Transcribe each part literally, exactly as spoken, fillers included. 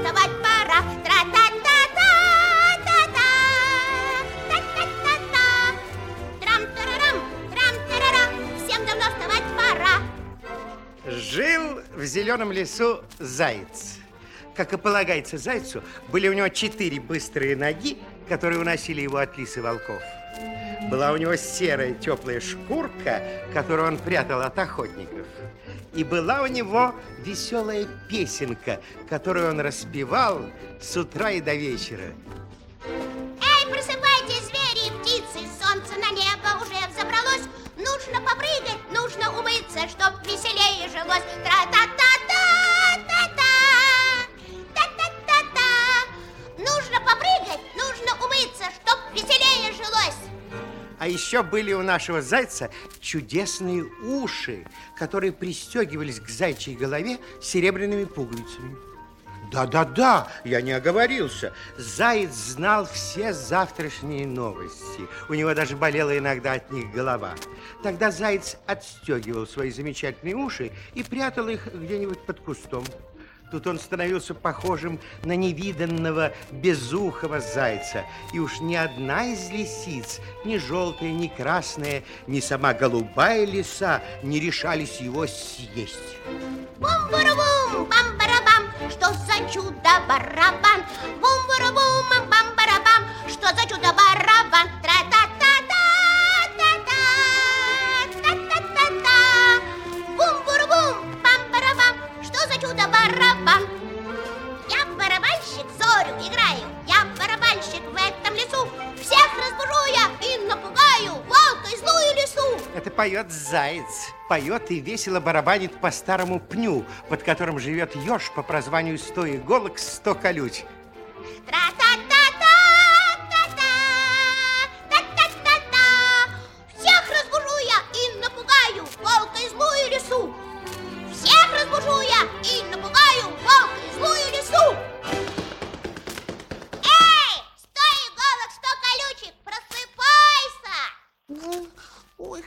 вставать пора. Тра-та-та-та, та-та, та-та-та-та. Трам-тарарам, трам-тарарам, всем давно вставать пора. Жил в зеленом лесу заяц. Как и полагается зайцу, были у него четыре быстрые ноги, которые уносили его от лис и волков. Была у него серая теплая шкурка, которую он прятал от охотников. И была у него веселая песенка, которую он распевал с утра и до вечера. Эй, просыпайтесь, звери и птицы, солнце на небо уже взобралось. Нужно попрыгать, нужно умыться, чтоб веселее жилось. Тра-та-та-та, та-та, та-та-та-та. Нужно попрыгать, нужно умыться, чтоб веселее жилось. А еще были у нашего зайца чудесные уши, которые пристегивались к зайчьей голове серебряными пуговицами. Да-да-да, я не оговорился. Заяц знал все завтрашние новости. У него даже болела иногда от них голова. Тогда заяц отстегивал свои замечательные уши и прятал их где-нибудь под кустом. Тут он становился похожим на невиданного безухого зайца. И уж ни одна из лисиц, ни желтая, ни красная, ни сама голубая лиса не решались его съесть. Бум-барабум, бам-барабам, что за чудо-барабан? Бум-барабум, бам-барабам, что за чудо-барабан? Тра-та-та-та, та-та, та-та-та-та. Бум-барабум, бам-барабам, что за чудо-барабан? Я барабанщик, зорю играю, я барабанщик в этом лесу. Всех разбужу я и напугаю волка и злую лису. Это поет заяц. Поет и весело барабанит по старому пню, под которым живет еж по прозванию сто иголок, сто колючек. Тра-та-та-та, та-та, та-та-та-та. Всех разбужу я и напугаю волка и злую лису. Всех разбужу я и напугаю волка и злую лису. Эй, сто иголок, сто колючек, просыпайся! Ой.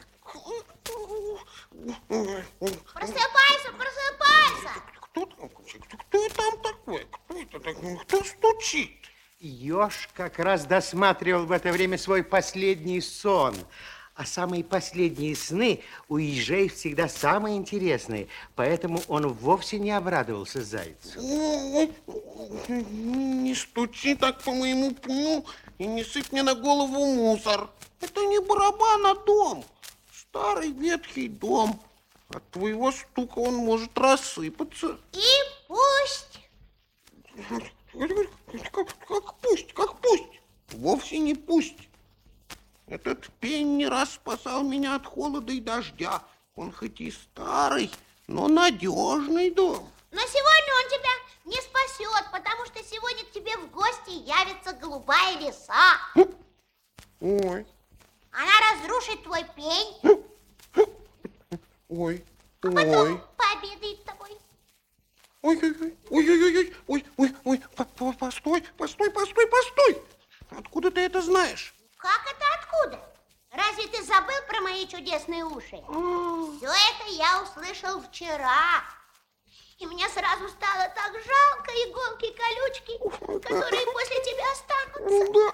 Просыпайся, просыпайся! Кто там? Кто там такой? Кто это такой? Кто стучит? Еж как раз досматривал в это время свой последний сон. А самые последние сны у ежей всегда самые интересные, поэтому он вовсе не обрадовался зайцу. Не стучи так по моему пню и не сыпь мне на голову мусор. Это не барабан, а дом. Старый ветхий дом. От твоего стука он может рассыпаться. И пусть. Как, как пусть, как пусть. Вовсе не пусть. Этот пень не раз спасал меня от холода и дождя. Он хоть и старый, но надежный дом. Но сегодня он тебя не спасет, потому что сегодня к тебе в гости явится голубая лиса. Ой. Она разрушит твой пень. Ой. А потом Ой. пообедает с тобой. Ой-ой-ой, ой-ой-ой, ой, ой, ой, постой, постой, постой, постой. Откуда ты это знаешь? Как это откуда? Разве ты забыл про мои чудесные уши? Все это я услышал вчера. И мне сразу стало так жалко иголки и колючки, которые после тебя останутся.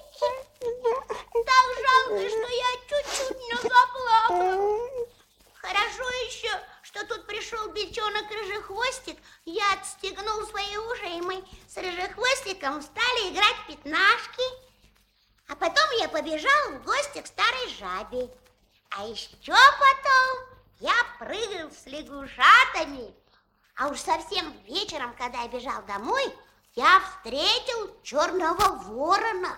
Так жалко, что я чуть-чуть не заплакала. Хорошо еще, что тут пришел бельчонок Рыжехвостик. Я отстегнул свои уши, и мы с Рыжехвостиком стали играть в пятнашки. А потом я побежал в гости к старой жабе. А еще потом я прыгал с лягушатами. А уж совсем вечером, когда я бежал домой, я встретил черного ворона.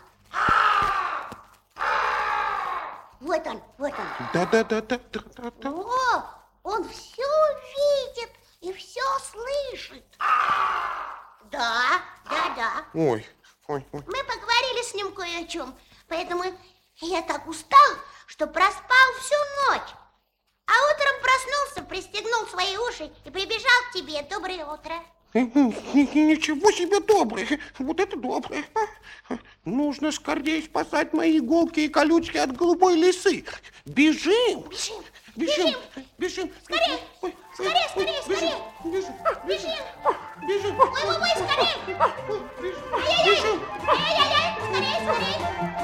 Вот он, вот он. Да-да-да-да-да-да. О, он все видит и все слышит. Да, да, да. Ой, ой, ой. Мы поговорили с ним кое о чем, поэтому я так устал, что проспал всю ночь. А утром проснулся, пристегнул свои уши и прибежал к тебе. Доброе утро. Ничего себе доброе. Вот это доброе. Нужно скорее спасать мои иголки и колючки от голубой лисы. Бежим. Бежим. Бежим. Бежим. Скорее. Ой, Скорее, скорее, бежим, скорее. Бежим. Бежим. Бежим. Ой, ой, ой, скорее. Бежим. Ай-яй-яй, скорей, скорей.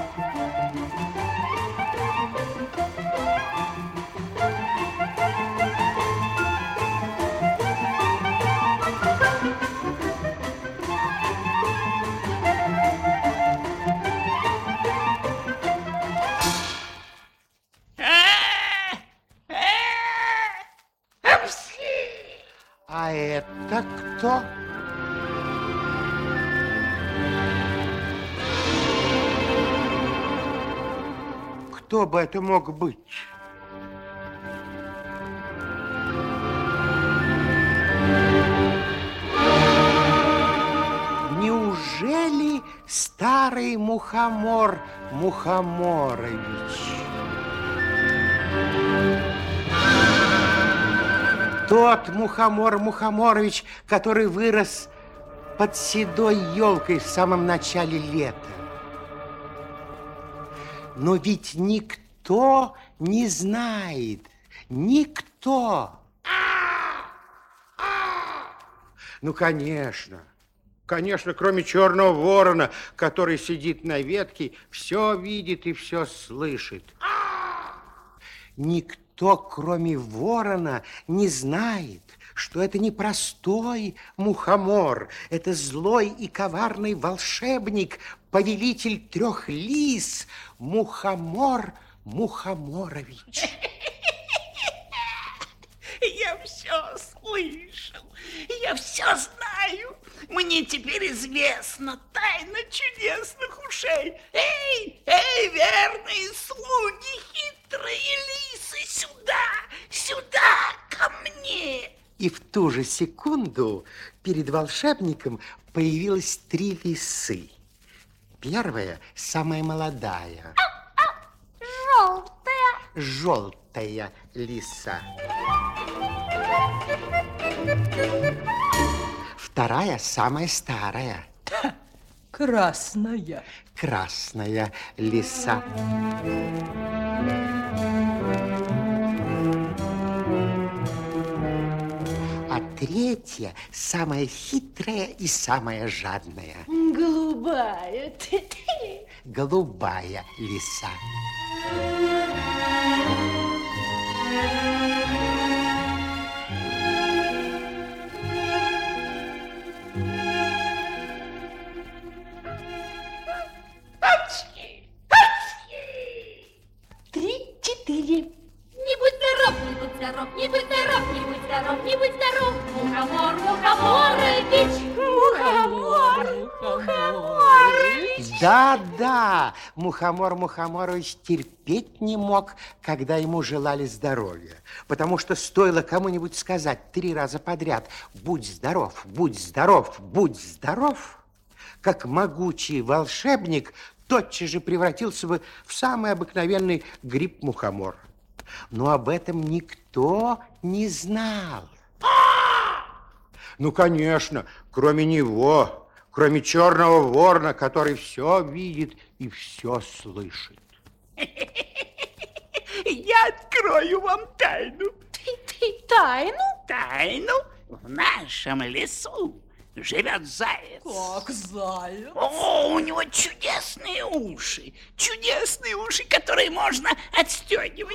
А это кто? Кто бы это мог быть? Неужели старый мухомор Мухоморович? Тот Мухомор Мухоморович, который вырос под седой елкой в самом начале лета. Но ведь никто не знает, никто. Ну, конечно, конечно, кроме черного ворона, который сидит на ветке, все видит и все слышит. Никто, кроме ворона, не знает, что это не простой мухомор, это злой и коварный волшебник, повелитель трех лис, Мухомор Мухоморович. Я все слышал, я все знаю. Мне теперь известна тайна чудесных ушей. Эй, эй, верные слуги, хитрые лисы, сюда, сюда, ко мне. И в ту же секунду перед волшебником появилось три лисы. Первая, самая молодая. Желтая. Желтая лиса. Вторая, самая старая. Красная. Красная лиса. А третья, самая хитрая и самая жадная. Голубая. Голубая лиса. Три-четыре. Не будь здоров, не будь здоров, не будь здоров, не будь здоров, не будь здоров. Мухомор, Мухоморович. Мухомор, Мухоморович. Да-да, Мухомор Мухоморович терпеть не мог, когда ему желали здоровья. Потому что стоило кому-нибудь сказать три раза подряд «Будь здоров, будь здоров, будь здоров», как могучий волшебник тотчас же превратился бы в самый обыкновенный гриб-мухомор. Но об этом никто не знал. Ну, конечно, кроме него, кроме черного ворона, который все видит и все слышит. Я открою вам тайну. Тайну? Тайну? В нашем лесу живет заяц. Как заяц? О, у него чудесные уши. Чудесные уши, которые можно отстегивать.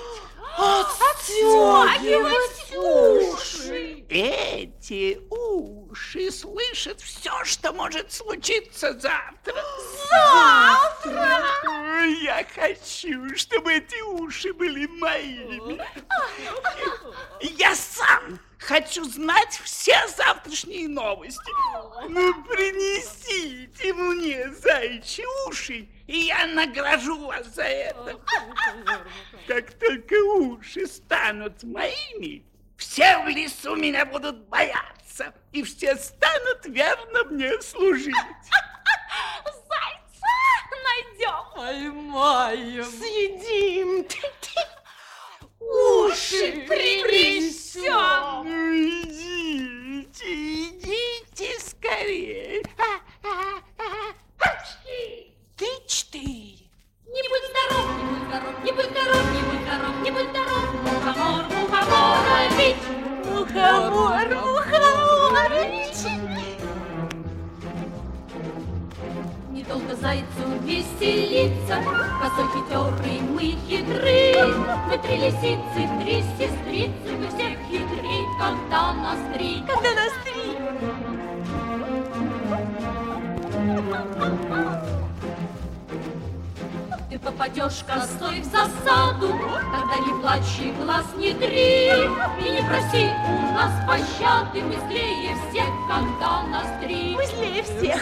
Отстегивать уши. Эти уши слышат все, что может случиться завтра. Завтра? Я хочу, чтобы эти уши были моими. Я сам хочу знать все завтрашние новости. Ну, принесите мне заячьи уши, и я награжу вас за это. Как только уши станут моими, все в лесу меня будут бояться, и все станут верно мне служить. Зайца найдем. Поймаем. Съедим. Уши принесем. Ну, идите, идите скорее. Три-четыре. Не будь здоров, не будь здоров, не будь здоров, не будь здоров, не будь здоров. Мухомор, Мухоморович. Мухомор, Мухоморович. недолго зайцу веселиться. Косой хитрый, мы хитры. Мы три лисицы, три сестрицы. Мы всех хитрей, когда нас три. Когда нас три. Ты попадешь косой в засаду, тогда не плачь и глаз не дри. И не проси у нас пощады, мы злее всех, когда нас три. Мы злее всех.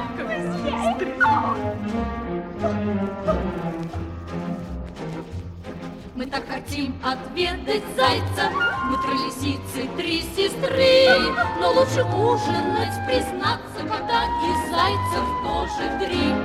Мы так хотим отведать зайца, мы три лисицы, три сестры. Но лучше ужинать, признаться, когда и зайцев тоже три.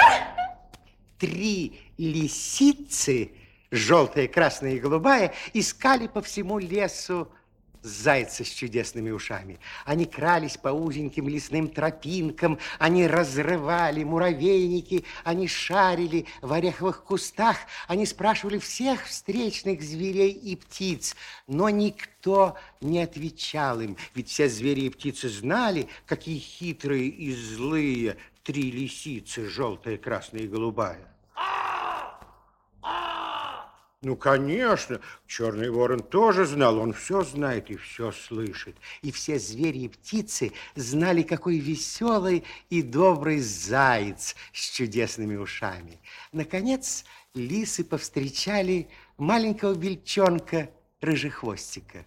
Три лисицы, желтая, красная и голубая, искали по всему лесу зайца с чудесными ушами. Они крались по узеньким лесным тропинкам, они разрывали муравейники, они шарили в ореховых кустах, они спрашивали всех встречных зверей и птиц, но никто не отвечал им, ведь все звери и птицы знали, какие хитрые и злые три лисицы, желтая, красная и голубая. Ну, конечно, черный ворон тоже знал, он все знает и все слышит. И все звери и птицы знали, какой веселый и добрый заяц с чудесными ушами. Наконец, лисы повстречали маленького бельчонка Рыжехвостика.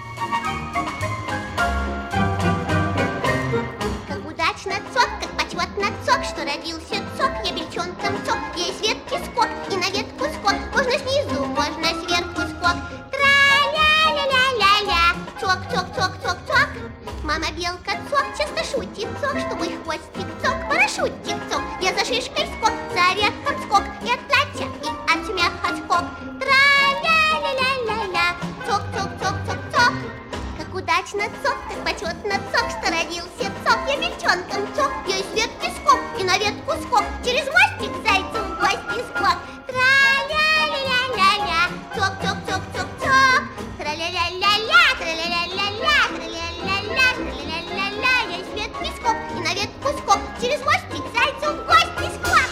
Как удачно цок, как почетно цок, что родился цок, я бельчонком цок, я из ветки скок, и на ветку скок, можно снизу, можно сверху скок. Тра-ля-ля-ля-ля-ля, цок, цок, цок, цок, цок. Мама белка цок, часто шутит цок, что мой хвостик цок, парашютик цок, я за шишкой скок, за орехом скок, и от платья, и от смеха скок. Тра-ля-ля-ля-ля-ля, цок, цок, цок, цок, цок. Как удачно цок, как почетно цок, что родился цок, я бельчонком цок, я из ветки скок, и на ветку скок, через мостик зайцу в гости скок. Тра-ля-ля-ля-ля-ля, цок, цок, цок, цок, цок. Тра-ля-ля-ля-ля, тра-ля-ля-ля-ля, тра-ля-ля-ля-ля, тра-ля-ля-ля-ля, я из ветки скок, и на ветку скок, через мостик зайцу в гости скок.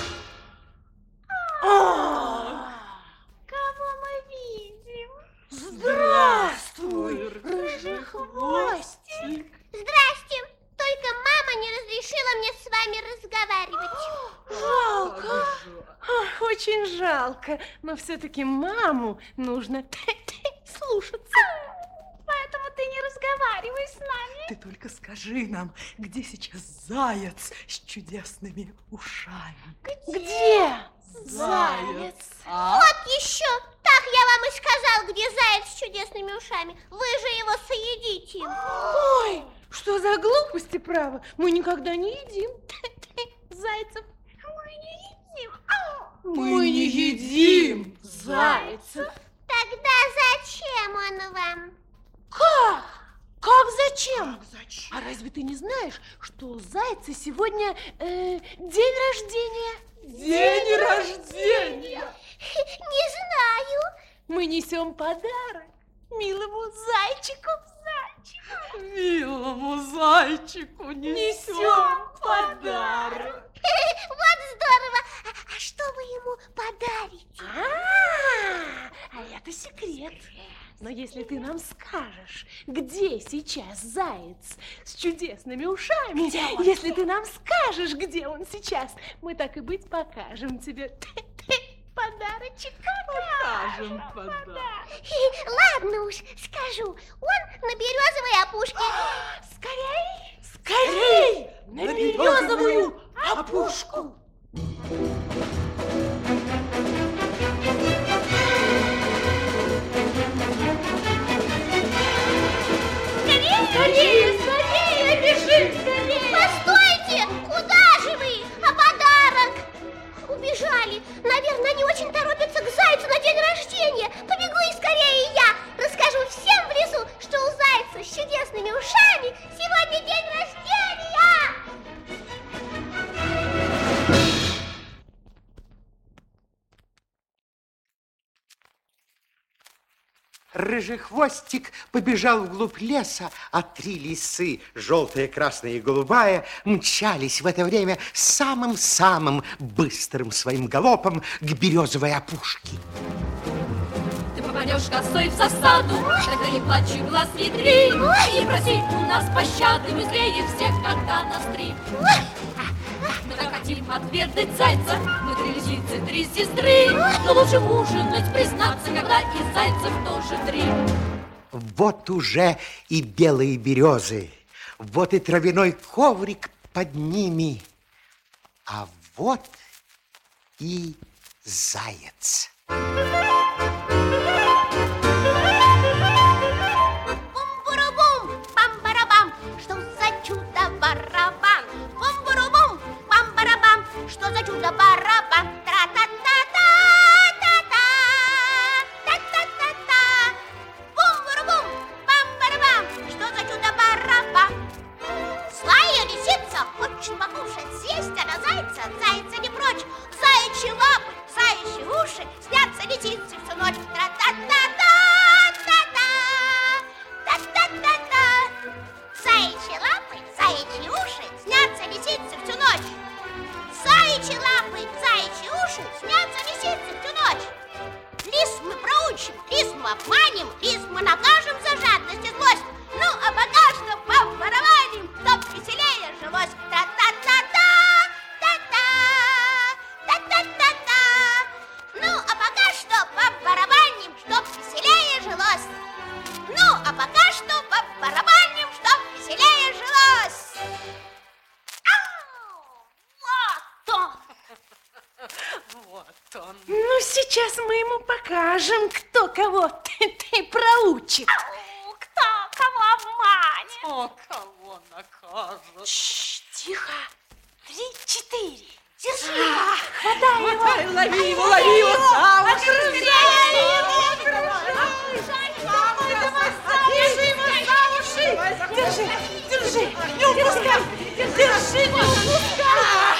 Кого мы видим? Здравствуй, Рыжехвостик. Здрасте, только мама не разрешила мне с вами разговаривать. Жалко. Ах, очень жалко, но все-таки маму нужно слушаться. Поэтому ты не разговаривай с нами. Ты только скажи нам, где сейчас заяц с чудесными ушами? Где? Заяц. Вот еще. Так я вам и сказал, где заяц с чудесными ушами. Вы же его съедите. Ой, что за глупости, право? Мы никогда не едим зайцев. Мы не едим. Мы не едим зайцев. Тогда зачем он вам? Как? Как зачем? Как зачем? А разве ты не знаешь, что у зайца сегодня э, день рождения? День рождения! Не знаю. Мы несем подарок милому зайчику. Зайчику. Милому зайчику несем подарок. Вот здорово. А, а что вы ему подарите? А, а это секрет. Но если ты нам скажешь, где сейчас заяц с чудесными ушами, если ты нам скажешь, где он сейчас, мы так и быть покажем тебе подарочек. Покажем подарок. Ладно уж, скажу. Он на березовой опушке. Скорей! Скорей! На березовую опушку! Скорее, скорее, бежим, скорее! Постойте! Куда же вы? А подарок? Убежали. Наверное, они очень торопятся к зайцу на день рождения. Побегу и скорее я. Расскажу всем в лесу, что у зайца с чудесными ушами сегодня день рождения. Рыжехвостик побежал вглубь леса, а три лисы, желтая, красная и голубая, мчались в это время самым-самым быстрым своим галопом к березовой опушке. Ты попадешь косой в засаду, тогда не плачь и глаз не три, и проси у нас пощады, мы злее всех, когда нас три. Мы так хотим отведать зайца, мы три лисицы, три сестры, но лучше ужинать, признаться, когда и зайцев тоже три. Вот уже и белые березы, вот и травяной коврик под ними, а вот и заяц. Бум-буру-бум, бам-барабам, что за чудо-барабан? Бум-буру-бум, бам-барабам, что за чудо-барабан? Тра-та-та-та, та-та, та-та-та-та. Бум-буру-бум, бам-барабам, что за чудо-барабан? Злая лисица хочет покушать, съесть она зайца, зайца не прочь. Заячьи лапы, заячьи уши, снятся лисицы всю ночь. Тра-та-та-та, та-та, та-та-та-та. Заячьи лапы, заячьи уши, снятся лисицы всю ночь. Заячьи лапы, заячьи уши, снятся лисицы всю ночь. Лис мы проучим, лис мы обманем, лис мы накажем за жадность и злость. Ну, а пока что побарабаним, чтоб веселее жилось. Та-та-та-та, та-та, та-та-та-та. Ну, а пока что побарабаним, чтоб веселее жилось. Ну, а пока что побарабаним, чтоб веселее жилось. Ау! Вот он. Вот он. Ну, сейчас мы ему покажем, кто кого ты, ты проучит. Ау, кто кого обманет? О, кого накажет. Шш, тихо. Три-четыре. Держи. А, хватай его. Лови его, лови его. Держи его за уши. Держи, держи. Не упускай. Держи, не упускай.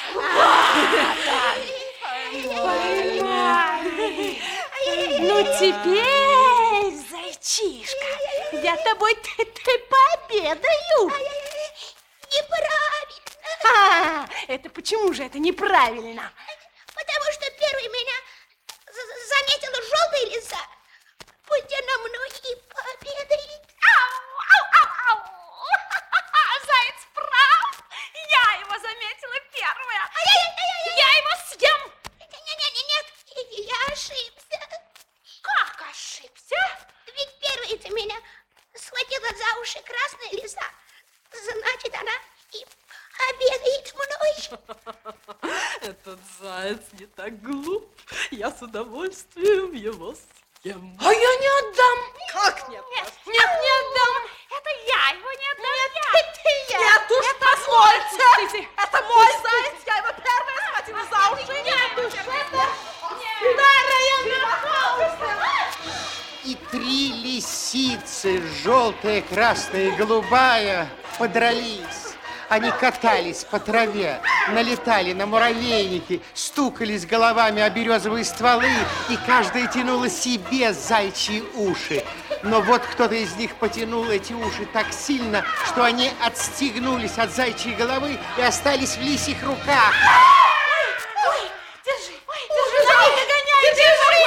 Поймай. Ну, теперь, зайчишка, я тобой ты, ты пообедаю. Неправильно. А, это почему же это неправильно? Потому что первый меня за- заметила желтая лиса. Пусть она мной и пообедает. Ау, ау, ау, ау. Заяц прав. Я его заметила первая. Я его съем. Нет-нет-нет, я ошибся. Как ошибся? Ведь первой-то меня схватила за уши красная лиса. Значит, она и обедает мной. Этот заяц не так глуп. Я с удовольствием его съем. А я не отдам. Как нет? Нет, Нет, не отдам. это я его не отдам. Нет, я. это я. Нет уж, позвольте. Это мой заяц. Я его первая схватила за уши. Нет уж, это старая нахалка. И три лисицы, желтая, красная и голубая, подрались. Они катались по траве, налетали на муравейники, стукались головами о березовые стволы, и каждая тянула себе зайчьи уши. Но вот кто-то из них потянул эти уши так сильно, что они отстегнулись от зайчьей головы и остались в лисьих руках. Ой, держи, ой, держи, ой, догоняй, держи,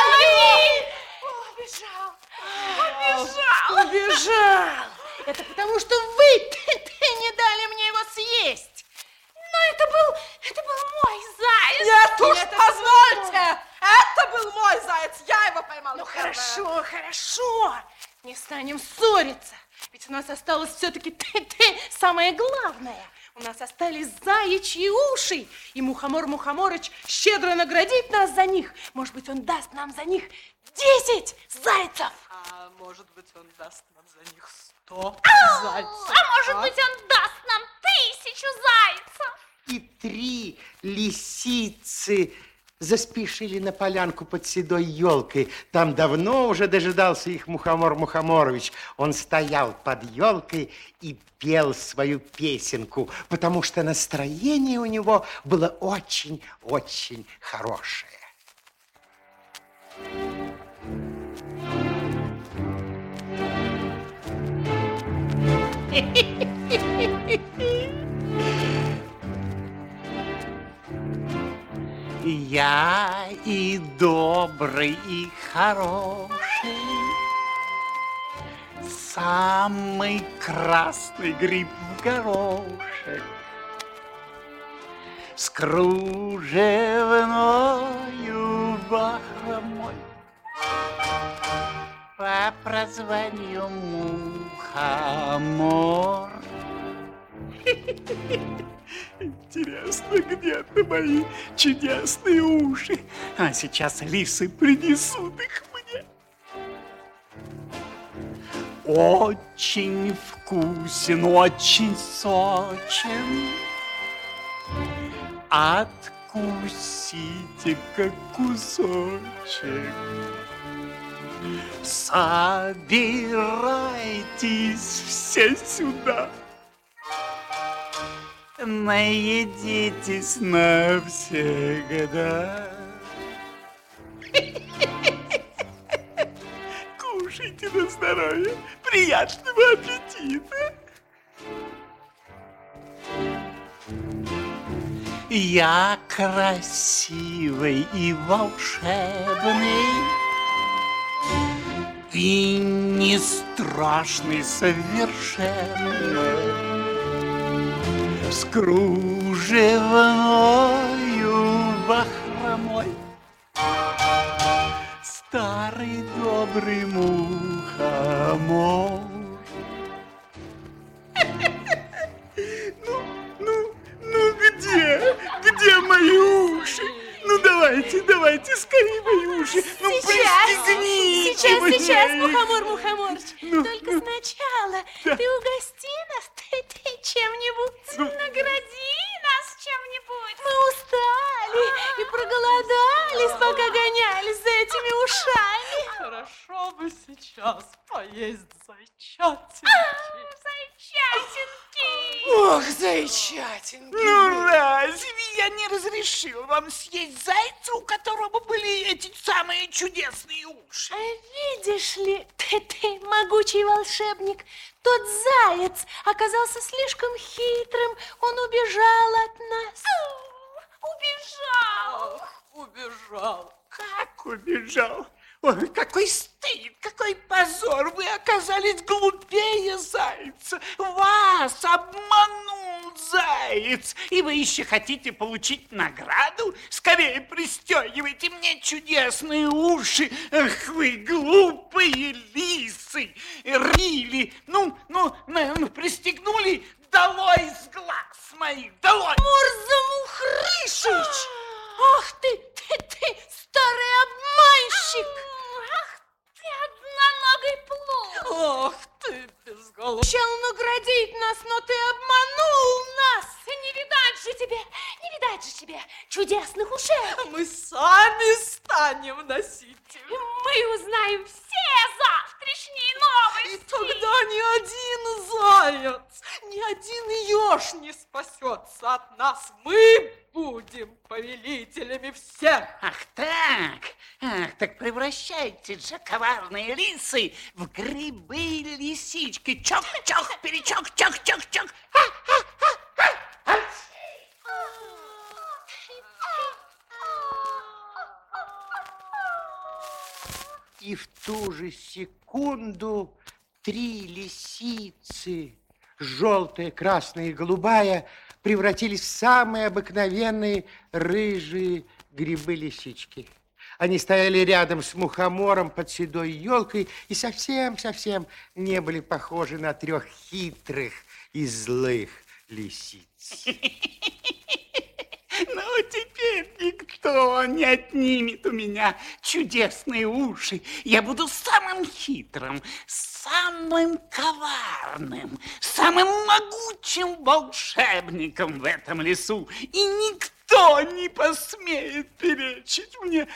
убежал, убежал, убежал. Это потому, что вы ты, ты не дали мне его съесть. Но это был, это был мой заяц. Нет уж, позвольте, это был мой заяц, я его поймала. Ну, первая. хорошо, хорошо, не станем ссориться, ведь у нас осталось все-таки ты, ты, самое главное. У нас остались заячьи уши, и Мухомор Мухоморыч щедро наградит нас за них. Может быть, он даст нам за них десять зайцев. А может быть, он даст нам за них сто зайцев. А может быть, он даст нам тысячу зайцев. И три лисицы заспешили на полянку под седой елкой. Там давно уже дожидался их Мухомор Мухоморович. Он стоял под елкой и пел свою песенку, потому что настроение у него было очень-очень хорошее. Я и добрый, и хороший, самый красный гриб в горошек, с кружевною бахромой по прозванию Мухомор. Интересно, где-то мои чудесные уши? А сейчас лисы принесут их мне. Очень вкусен, очень сочен. Откусите-ка кусочек. Собирайтесь все сюда. Наедитесь навсегда. Кушайте на здоровье. Приятного аппетита. Я красивый и волшебный, и не страшный совершенно. С кружевною бахромой старый добрый мухомор. Ну, ну, ну где? Где мои уши? Ну давайте, давайте, скорее мои уши. Ну пристегните Сейчас, мне сейчас, их. Мухомор Мухоморыч. Ну, Только ну. сначала Да. ты угости нас, ты, ты чем-нибудь. Ну. Награди нас чем-нибудь. Мы устали и проголодались, пока гонялись за этими ушами. Хорошо бы сейчас поесть зайчатинки. Зайчатинки. Ох, зайчатинки. Ну разве я не разрешил вам съесть зайца, у которого были эти самые чудесные уши? А видишь ли, ты, ты, могучий волшебник, тот заяц оказался слишком хитрым, он убежал от нас. Убежал. Ах, убежал. Как убежал? Ой, какой стыд, какой позор! Вы оказались глупее зайца. Вас обманул заяц. И вы еще хотите получить награду? Скорее пристегивайте мне чудесные уши. Ах, вы глупые лисы. Рили. Ну, ну, ну, ну, пристегнули? Долой с глаз моих, долой! Мурза-Мухрышич! Ах ты, ты, ты, старый обманщик! Ах ты, одноногий плут! Ох ты, безголовый. Обещал наградить нас, но ты обманул нас! Не видать же тебе, не видать же тебе чудесных ушей! Мы сами станем носить их. Мы узнаем все завтрашние И новости! тогда ни один заяц, ни один еж не спасется от нас. Мы будем повелителями всех. Ах так, ах, так превращайте же коварные лисы в грибы-лисички. Чок-чок, перечок, чок-чок-чок. И в ту же секунду три лисицы, желтая, красная и голубая, превратились в самые обыкновенные рыжие грибы-лисички. Они стояли рядом с мухомором под седой елкой и совсем-совсем не были похожи на трех хитрых и злых лисиц. Ну, теперь никто не отнимет у меня чудесные уши. Я буду самым хитрым, самым коварным, самым могучим волшебником в этом лесу. И никто не посмеет перечить мне.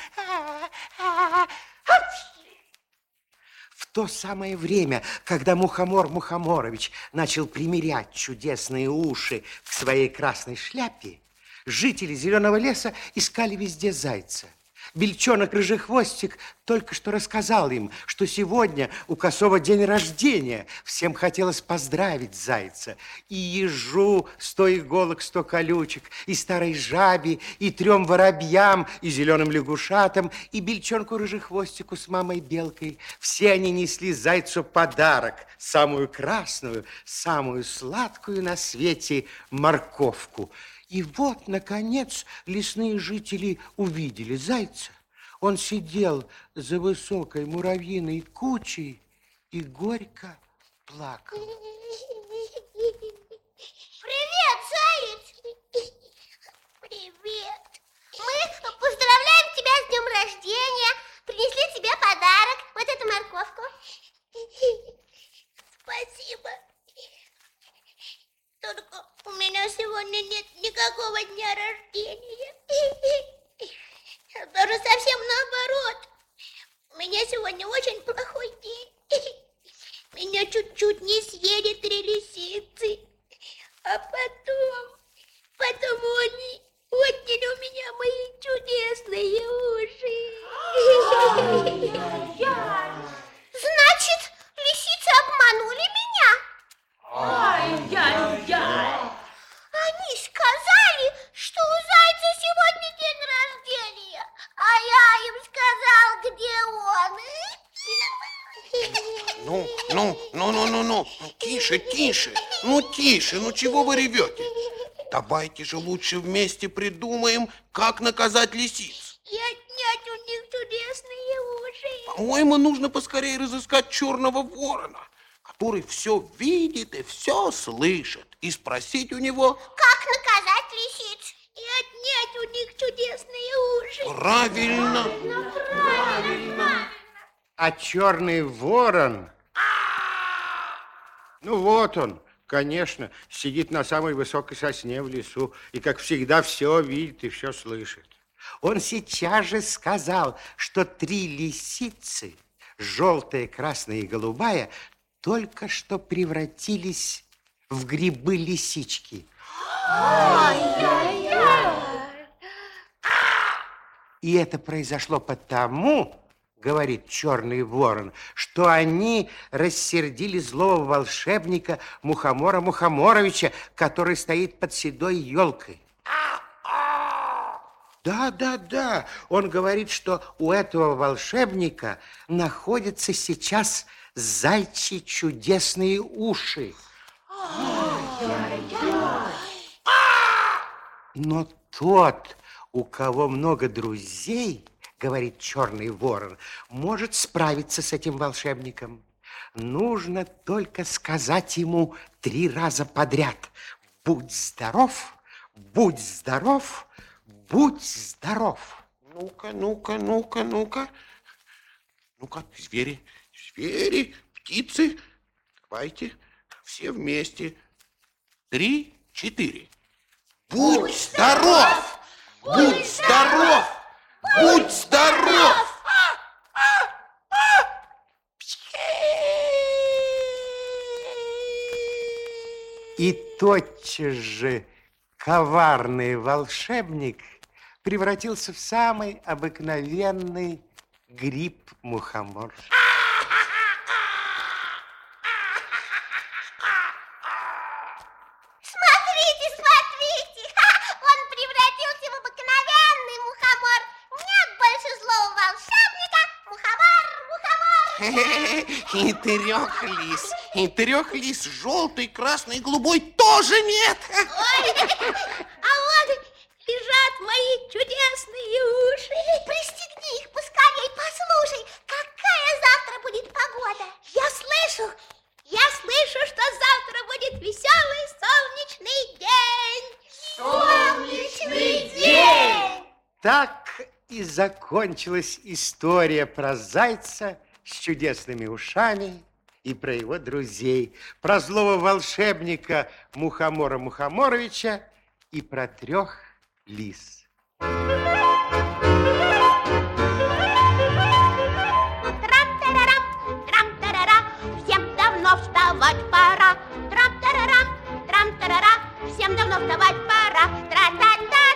В то самое время, когда Мухомор Мухоморович начал примерять чудесные уши к своей красной шляпе, жители Зеленого леса искали везде зайца. Бельчонок Рыжехвостик только что рассказал им, что сегодня у Косого день рождения. Всем хотелось поздравить зайца. И ежу сто иголок, сто колючек, и старой жабе, и трем воробьям, и зеленым лягушатам, и Бельчонку Рыжехвостику с мамой Белкой. Все они несли зайцу подарок, самую красную, самую сладкую на свете морковку. И вот, наконец, лесные жители увидели зайца. Он сидел за высокой муравьиной кучей и горько плакал. Привет, заяц! Привет! Мы поздравляем тебя с днем рождения, принесли тебе подарок, вот эту морковку. Спасибо. Только у меня сегодня нет никакого дня рождения. Даже совсем наоборот. У меня сегодня очень плохой день. Меня чуть-чуть не съели три лисицы. А потом, потом они отняли у меня мои чудесные уши. Значит, лисицы обманули меня? Ай-яй-яй! Они сказали, что у зайца сегодня день рождения, а я им сказал, где он. Ну, ну, ну, ну, ну, ну, тише, тише, ну, тише, ну, чего вы ревете? Давайте же лучше вместе придумаем, как наказать лисиц. И отнять у них чудесные уши. По-моему, нужно поскорее разыскать черного ворона, который все видит и все слышит, и спросить у него... Как наказать лисиц и отнять у них чудесные уши? Правильно. Правильно. А черный ворон... Ну вот он, конечно, сидит на самой высокой сосне в лесу и, как всегда, все видит и все слышит. Он сейчас же сказал, что три лисицы, желтая, красная и голубая, только что превратились в грибы-лисички. И это произошло потому, говорит черный ворон, что они рассердили злого волшебника Мухомора Мухоморовича, который стоит под седой елкой. Да, да, да. Он говорит, что у этого волшебника находятся сейчас зайчьи чудесные уши. Но тот, у кого много друзей, говорит черный ворон, может справиться с этим волшебником. Нужно только сказать ему три раза подряд: будь здоров, будь здоров, будь здоров. Ну-ка, ну-ка, ну-ка, ну-ка. Ну-ка, звери, звери, птицы. Давайте все вместе. Три, четыре. Будь здоров! Будь здоров! Будь здоров! И тотчас же коварный волшебник превратился в самый обыкновенный гриб-мухомор. Смотрите, смотрите, он превратился в обыкновенный мухомор. Нет больше злого волшебника. Мухомор, мухомор. И трех лис, и трех лис, желтый, красный, голубой, тоже нет. Ой, а вот лежат мои чудесные уши. Пристегни их поскорей, послушай, какая завтра будет погода. Я слышу, я слышу, что завтра будет веселый солнечный день. Солнечный день. Так и закончилась история про зайца с чудесными ушами и про его друзей, про злого волшебника Мухомора Мухоморовича и про трех лис. Трам-тарарам, трам-тарара, всем давно вставать пора. Трам-тарарам, трам-тарара, всем давно вставать пора. Тра-та-та.